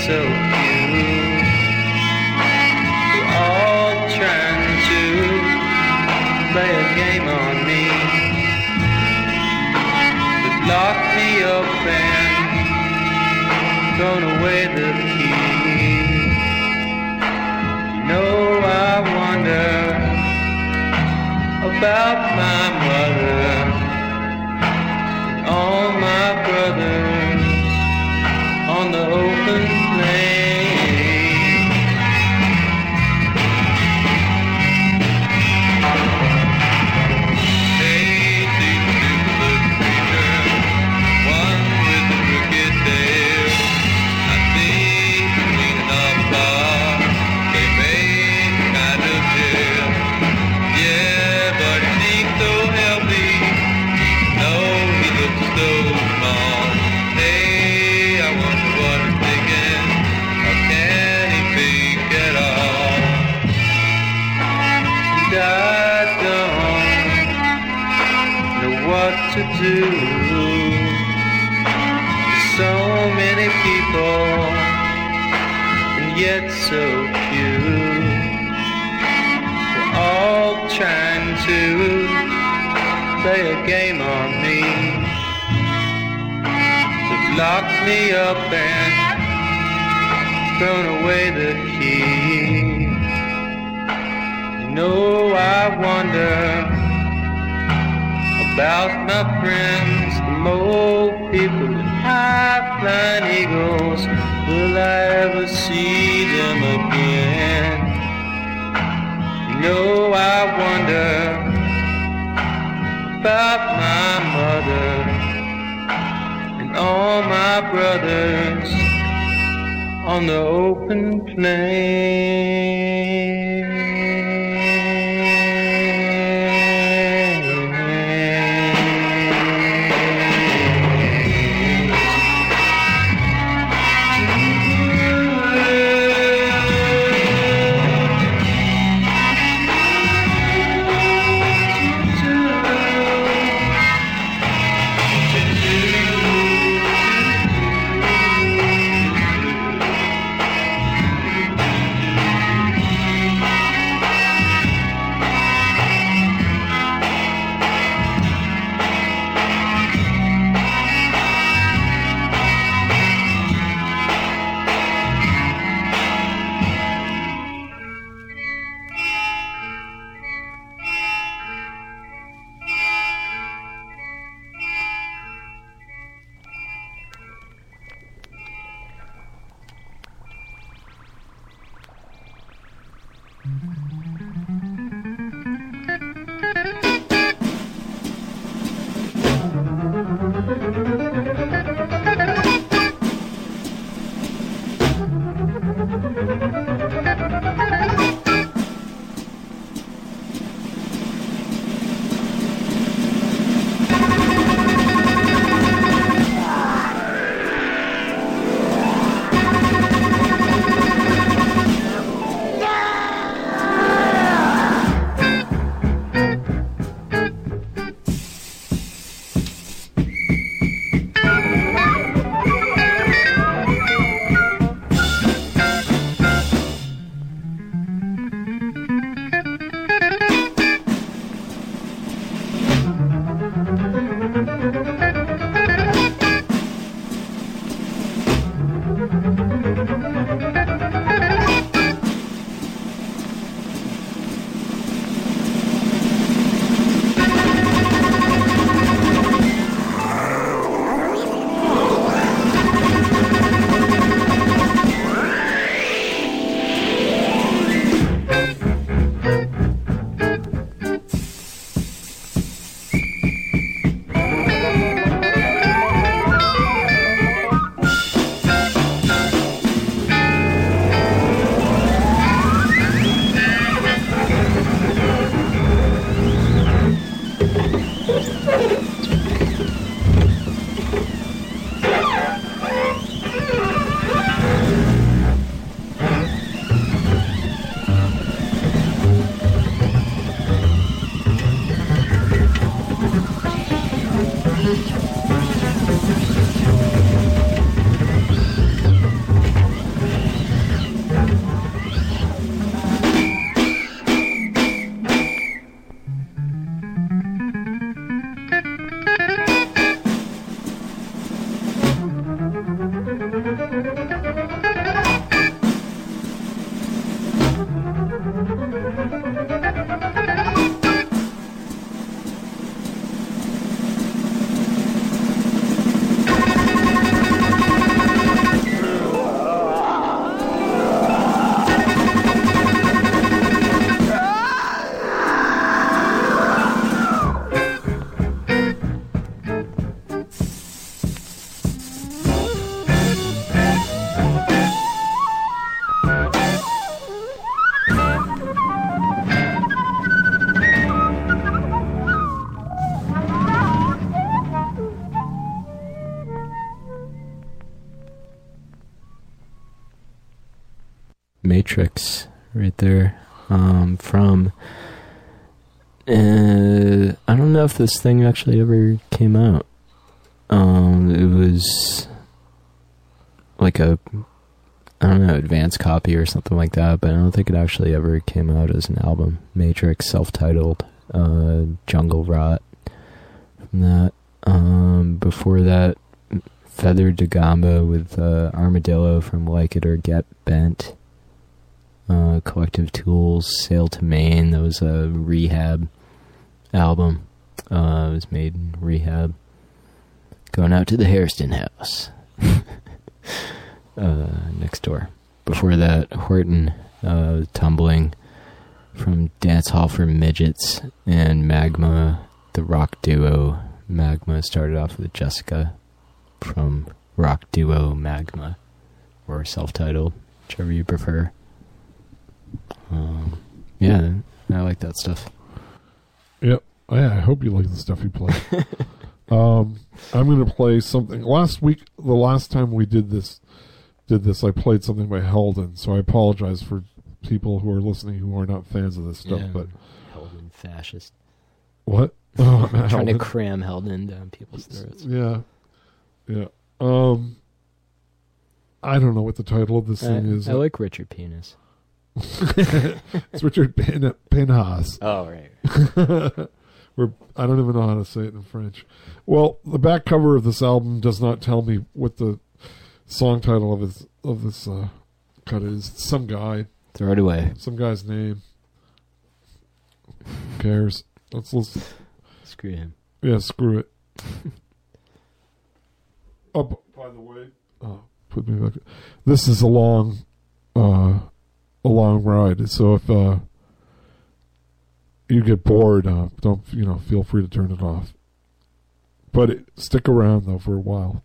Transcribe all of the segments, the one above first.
so cute. We're all trying to play a game on me. They've locked me up and thrown away the key. You know I wonder about my mother and all my brothers on the open plain. Hey, deep stupid creature, one with the crooked tail. I think cleaning up bar, they make kind of jail. Yeah, but he seems so healthy, no, he looks so small. Hey, I wonder what he's thinking, or can he think at all? And I don't know what to do. There's so many people, and yet so few. We're all trying to play a game on me. They've locked me up and thrown away the key. You know I wonder about my friends, the mole people and high-flying eagles. Will I ever see them again? You know I wonder about my mother and all my brothers on the open plain. Matrix right there. From I don't know if this thing actually ever came out. It was like a, I don't know, advanced copy or something like that, but I don't think it actually ever came out as an album. Matrix, self-titled, Jungle Rot from that. Before that, Feathered Da Gamba with Armadillo from Like It or Get Bent. Collective Tools, Sail to Maine, that was a Rehab album. It was made in Rehab. Going out to the Hairston house. Next door. Before that, Horton, Tumbling from Dance Hall for Midgets, and Magma, the rock duo. Magma started off with Jessica from rock duo Magma, or self-titled, whichever you prefer. Yeah, I like that stuff. Yep. Yeah, I hope you like the stuff you play. I'm going to play something. Last week, the last time we did this, I played something by Helden, so I apologize for people who are listening who are not fans of this stuff. Yeah, but Helden fascist. What? Oh, Trying Helden. to cram Helden down people's throats. Yeah. I don't know what the title of this thing is. I like Richard Penis. It's Richard Penhas. Oh, right. I don't even know how to say it in French. Well, the back cover of this album does not tell me what the song title of this cut is. It's some guy. Throw it away. Some guy's name. Who cares? Let's listen. Screw him. Yeah, screw it. Oh, by the way, put me back. This is a long ride. So if you get bored, don't feel free to turn it off. But stick around though for a while.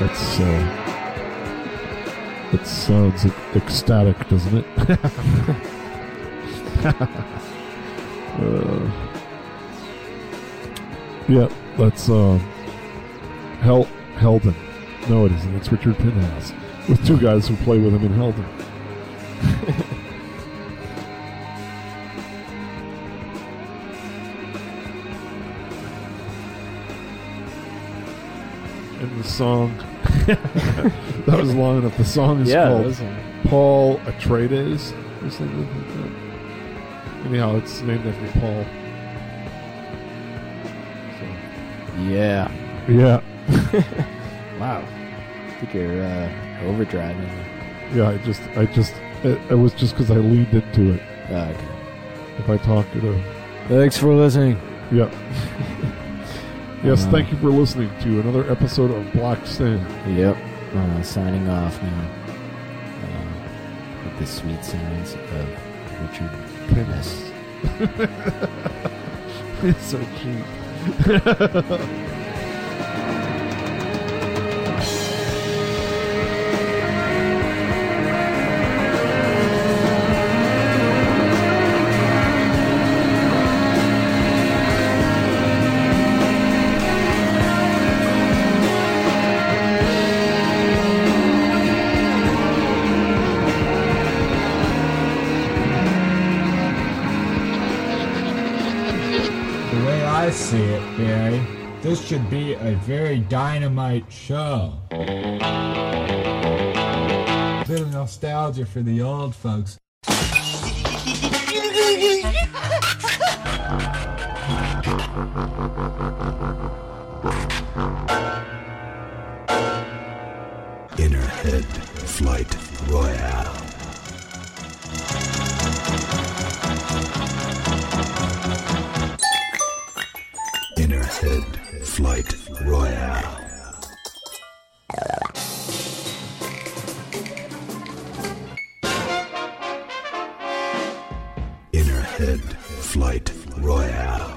It sounds ecstatic, doesn't it? Yeah, that's Helden. No, it isn't. It's Richard Pinhouse with two guys who play with him in Helden. And the song that was long enough. The song is called Paul Atreides or something like that. Anyhow, it's named after Paul. Yeah. Yeah. Wow. I think you're overdriving. Yeah, it was just because I leaned into it. Okay. If I talk, it'll... Thanks for listening. Yep. Yes, thank you for listening to another episode of Black Sand. Yep. Signing off now. With the sweet sounds of Richard Pinhouse. It's so cheap. I see it, Barry. This should be a very dynamite show. A bit of nostalgia for the old folks. Innerhead Flight Royale. Innerhead Flight Royale. Innerhead Flight Royale.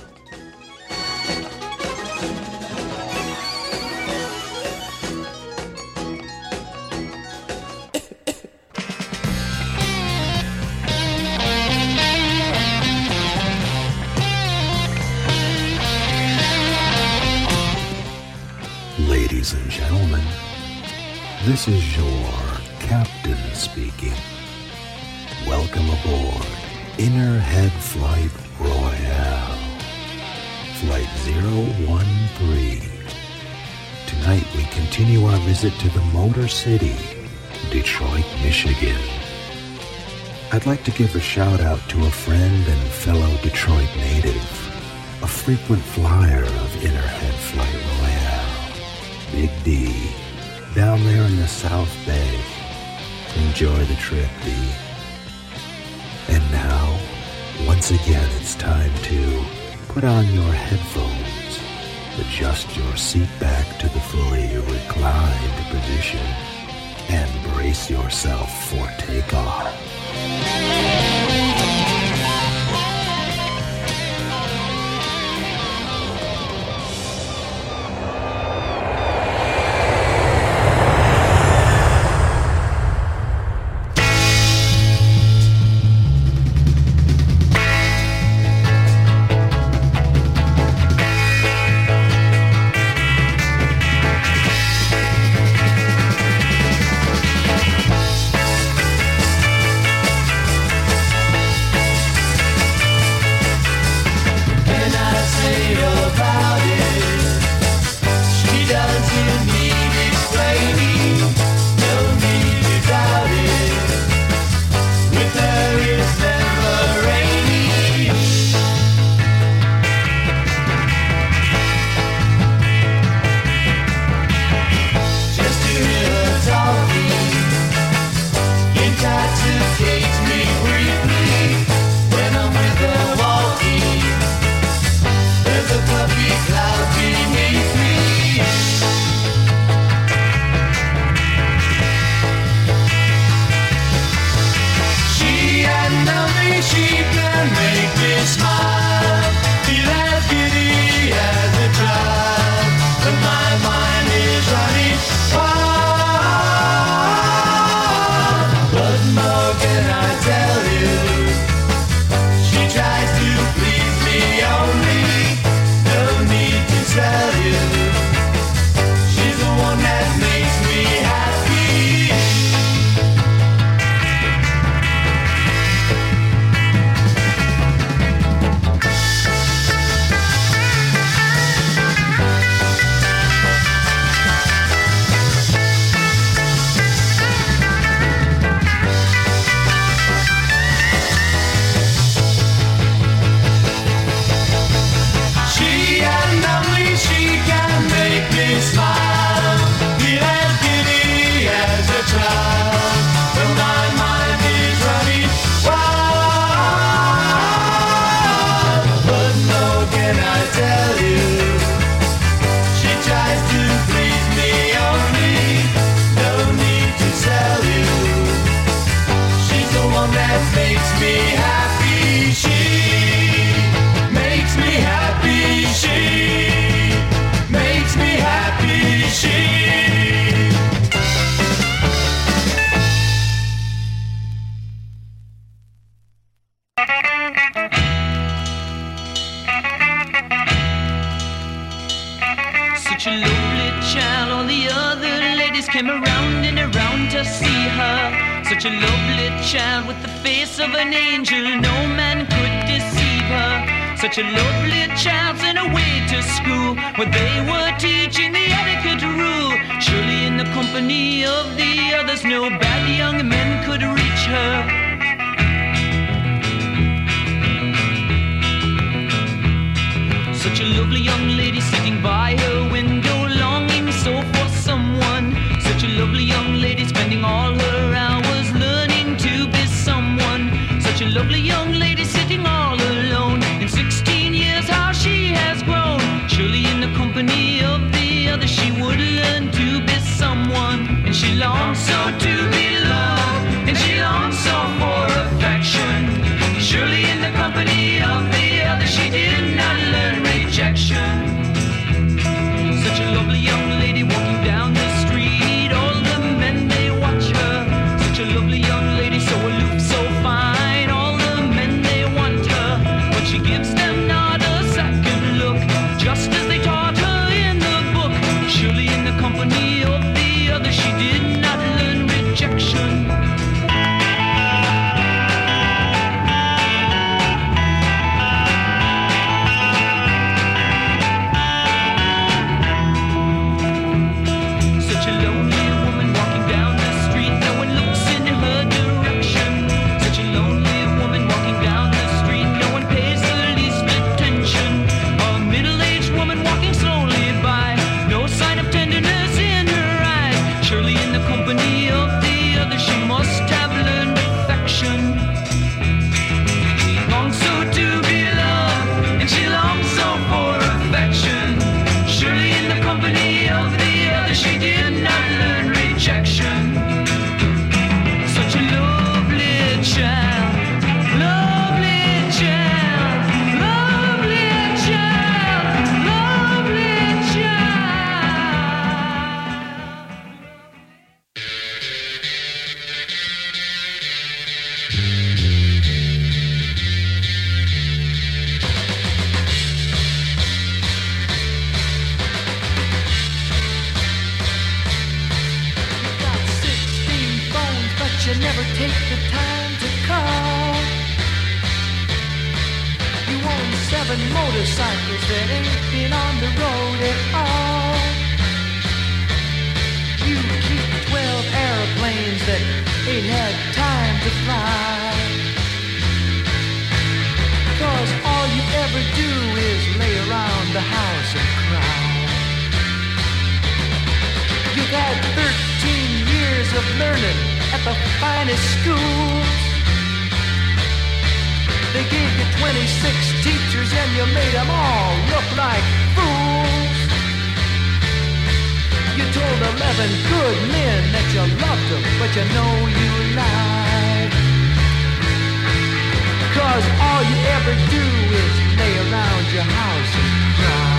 Ladies and gentlemen, this is your captain speaking. Welcome aboard Innerhead Flight Royale, Flight 013. Tonight we continue our visit to the Motor City, Detroit, Michigan. I'd like to give a shout out to a friend and fellow Detroit native, a frequent flyer of Innerhead Flight Royale, Big D, down there in the South Bay. Enjoy the trip, D. And now, once again, it's time to put on your headphones, adjust your seat back to the fully reclined position, and brace yourself for takeoff. Such a lovely child, all the other ladies came around and around to see her. Such a lovely child with the face of an angel, no man could deceive her. Such a lovely child sent away to school, where they were teaching the etiquette rule. Surely in the company of the others, no bad young men could reach her. Such a lovely young lady sitting by her window, longing so for someone. Such a lovely young lady spending all her hours learning to be someone. Such a lovely young lady sitting all alone. In 16 years how she has grown. Surely in the company of the others she would learn to be someone. And she longs so to be loved, and she longs so for affection. Surely in the company of the others she did not learn rejection. Such a lovely young lady walking down the street, all the men they watch her. Such a lovely young lady, so aloof, so fine, all the men they want her. But she gives them not a second look, just as they taught her in the book. Surely in the company of the others she did not learn rejection. Motorcycles that ain't been on the road at all. You keep 12 airplanes that ain't had time to fly. 'Cause all you ever do is lay around the house and cry. You've had 13 years of learning at the finest schools. They gave you 26 teachers and you made them all look like fools. You told 11 good men that you loved them, but you know you lied. 'Cause all you ever do is lay around your house and cry.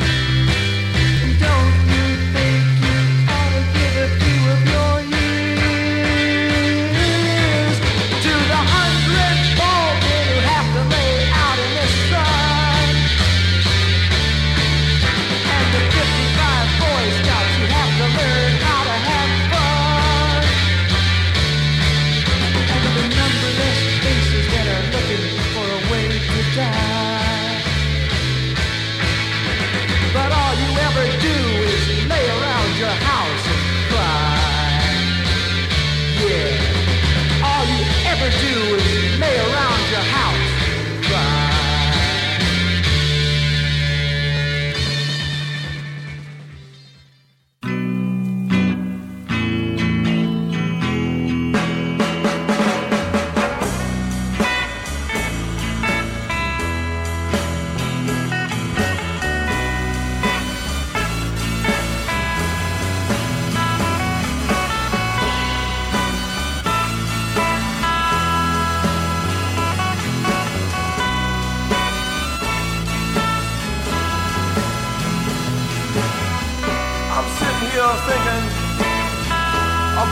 Don't you think you ought to give a few of your years?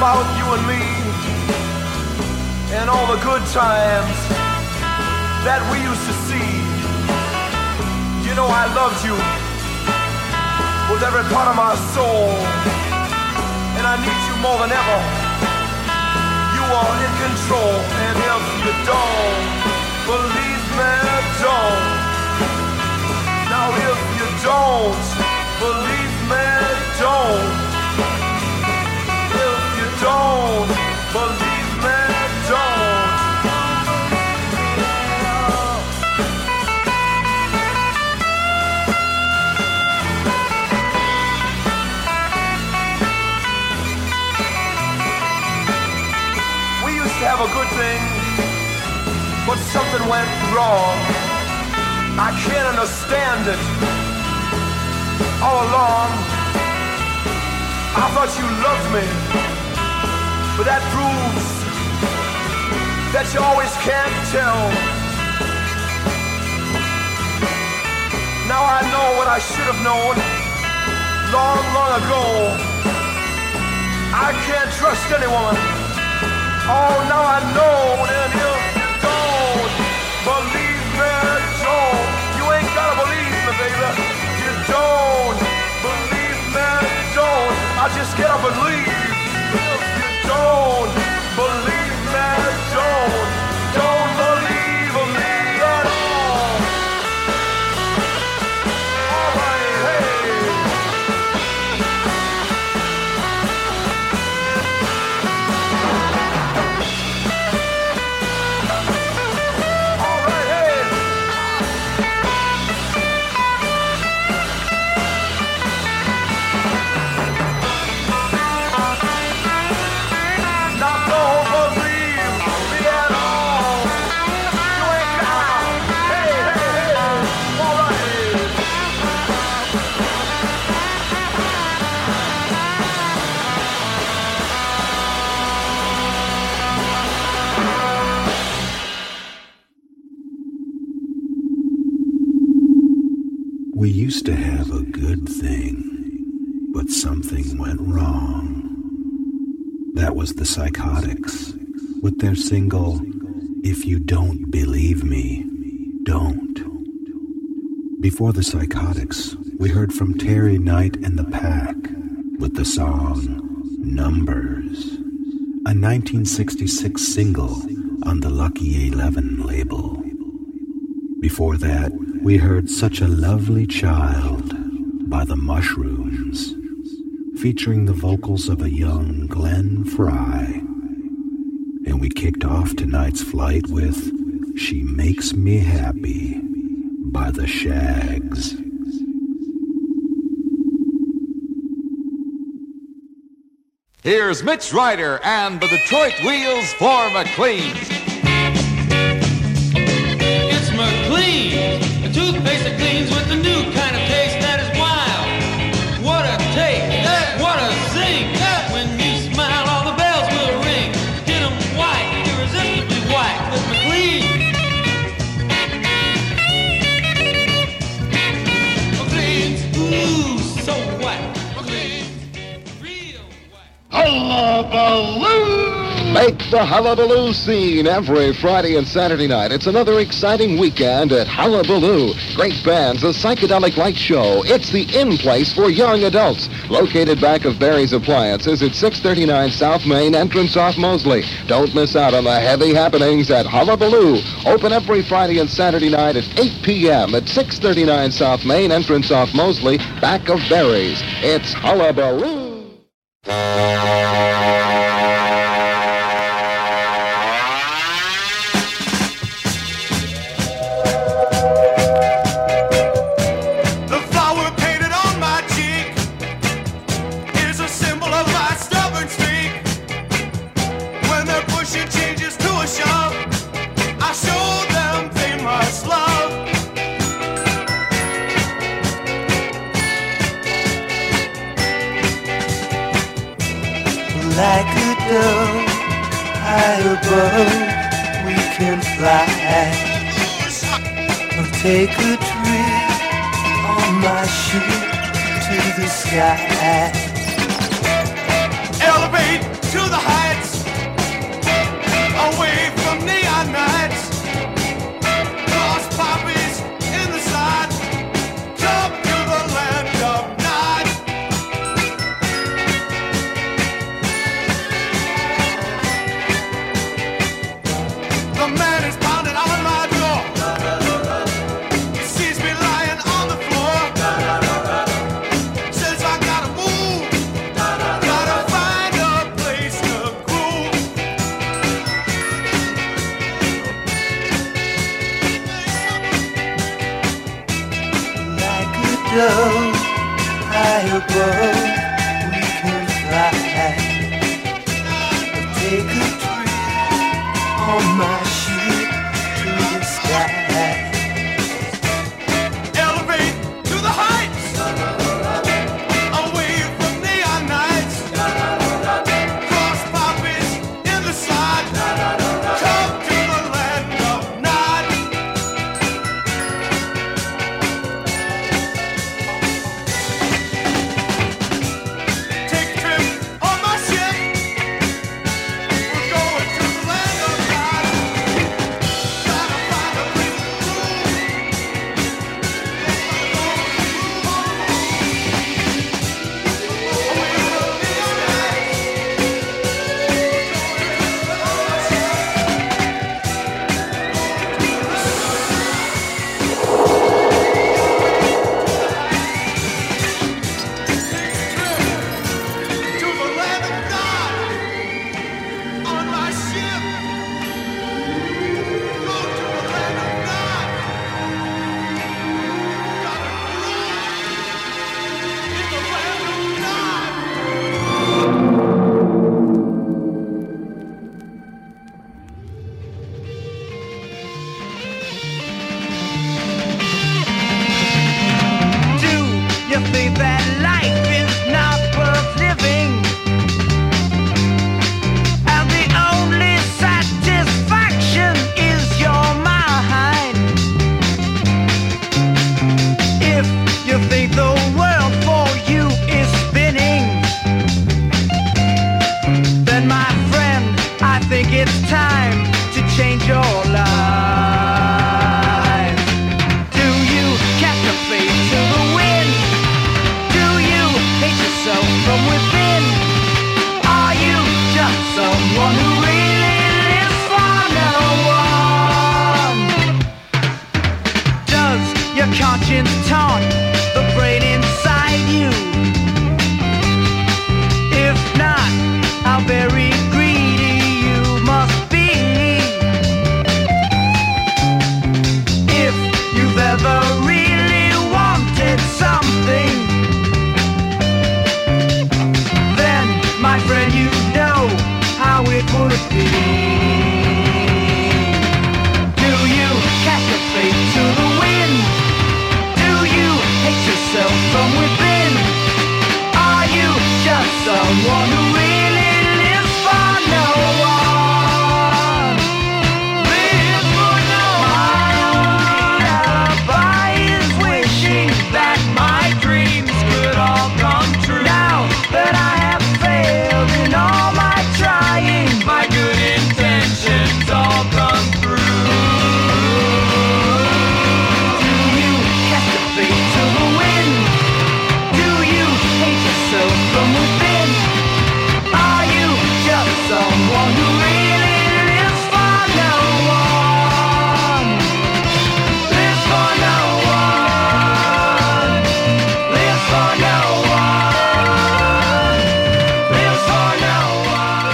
about you and me and all the good times that we used to see. You know I loved you with every part of my soul, and I need you more than ever. You are in control, and if you don't believe me, don't. Now if you don't believe me, don't. If you don't believe me, don't. We used to have a good thing, but something went wrong. I can't understand it. All along, I thought you loved me, but that proves that you always can't tell. Now I know what I should have known long, long ago. I can't trust anyone. Oh, now I know, and if you don't believe me, don't. You ain't gotta believe me, baby. You don't believe me, don't. I just get up and leave. If you don't believe me, don't. Don't believe me at all. All right, hey. All right, hey. Now don't believe me at all. You ain't got. Hey, hey, hey. All right. We used to have a good thing, but something went wrong. That was the Psychotics, with their single, If You Don't Believe Me, Don't. Before the Psychotics, we heard from Terry Knight and the Pack with the song Numbers, a 1966 single on the Lucky 11 label. Before that, we heard Such a Lovely Child by the Mushrooms, featuring the vocals of a young Glenn Frey. And we kicked off tonight's flight with She Makes Me Happy by the Shags. Here's Mitch Ryder and the Detroit Wheels for McLean. It's McLean, a toothpaste that cleans with the new kind of taste that is wild. What a take, what a zing. When you smile, all the bells will ring. Get 'em white, irresistibly white with McLean. McLean's, ooh, so white. McLean's, real white. Hullabaloo! Make the Hullabaloo scene every Friday and Saturday night. It's another exciting weekend at Hullabaloo. Great bands, a psychedelic light show. It's the in-place for young adults. Located back of Barry's Appliances at 639 South Main, entrance off Mosley. Don't miss out on the heavy happenings at Hullabaloo. Open every Friday and Saturday night at 8 p.m. at 639 South Main, entrance off Mosley, back of Barry's. It's Hullabaloo. The flower painted on my cheek is a symbol of my stubborn streak. When they're pushing changes to a shove, I show them they must love. Like a dove, high above, we can fly. I'll take a trip on my ship to the sky. Elevate to the above, we can fly. Take a trip on my ship to the sky. Elevate to the heights, away from neon nights. Cross poppies in the side, come to the land of night. Take a trip on my ship, we're going to the land of night. Gotta find a place to to the land of God on my ship. Go to the land of God. Gotta in the land of God. Do you think that life is not worth living? And the only satisfaction is your mind. If you think the world for you is spinning, then my friend, I think it's time to change your life. Do you cast your fate to the wind? Do you hate yourself from within? Are you just someone who really lives for no one? Does your conscience taunt the brain inside you? If not, how very greedy you must be. If you've ever really wanted something, then, my friend, you know how it would be. Do you cast your fate to the wind? Do you hate yourself from within? Are you just someone who really lives for no one? Lives for no one. Alibi is wishing that my dreams could all come true. Now that I have failed in all my trying, my good intentions all come through. Do you cast your fate to the wind? Do you hate yourself from within? Are you just someone who really lives for no one? Lives for no one. Lives for no one. Lives for no one.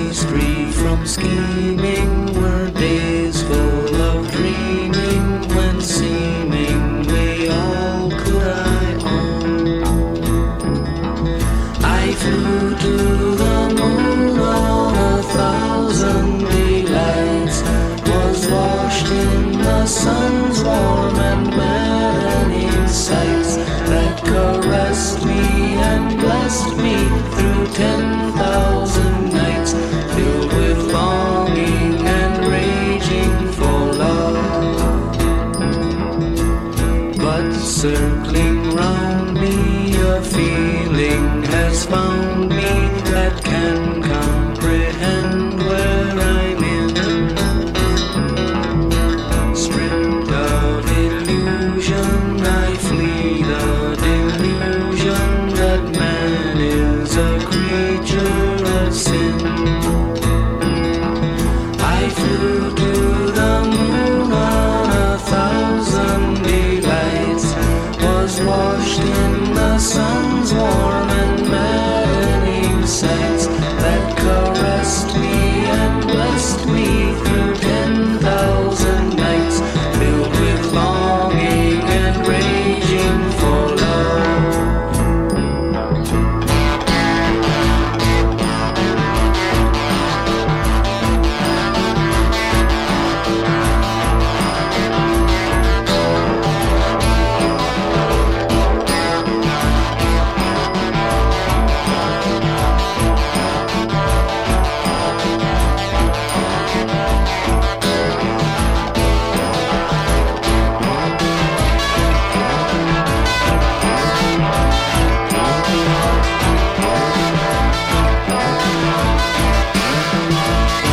days free from scheming were days full of dreaming when seemingly all could I own. I flew to the moon on 1,000 delights, was washed in the sun